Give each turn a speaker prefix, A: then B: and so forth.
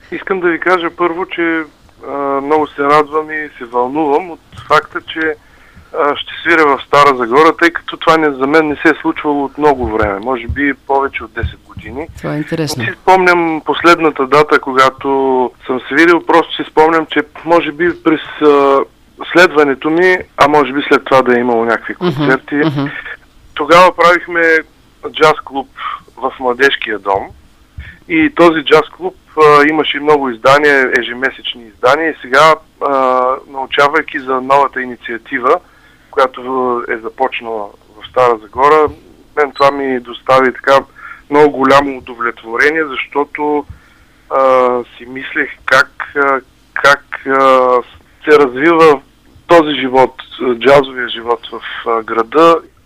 A: Искам да ви кажа първо, че много се радвам и се вълнувам от факта, че ще свиря в Стара Загора, тъй като това за мен не се е случвало от много време, може би повече от 10 години.
B: Това е интересно.
A: Не си спомням последната дата, когато съм се видел, просто си спомням, че може би през следването ми, а може би след това да е имало някакви концерти. Тогава правихме джаз клуб в Младежкия дом и този джаз клуб имаше много издания, ежемесечни издания и сега, научавайки за новата инициатива, която е започнала в Стара Загора, мен това ми достави така много голямо удовлетворение, защото си мислех как се развива този живот, джазовия живот в града